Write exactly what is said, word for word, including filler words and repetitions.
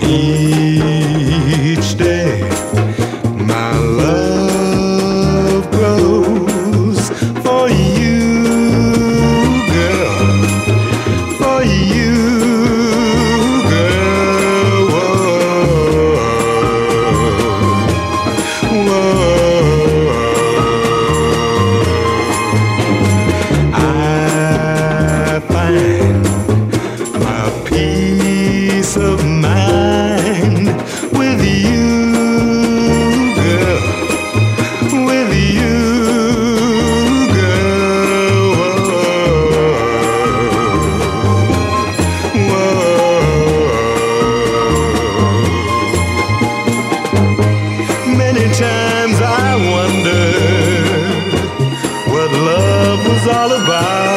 Each day my love grows for you, girl, for you, girl. Whoa, whoa. I find my peace of mind with you, girl, with you, girl. Whoa, whoa. Many times I wondered what love was all about.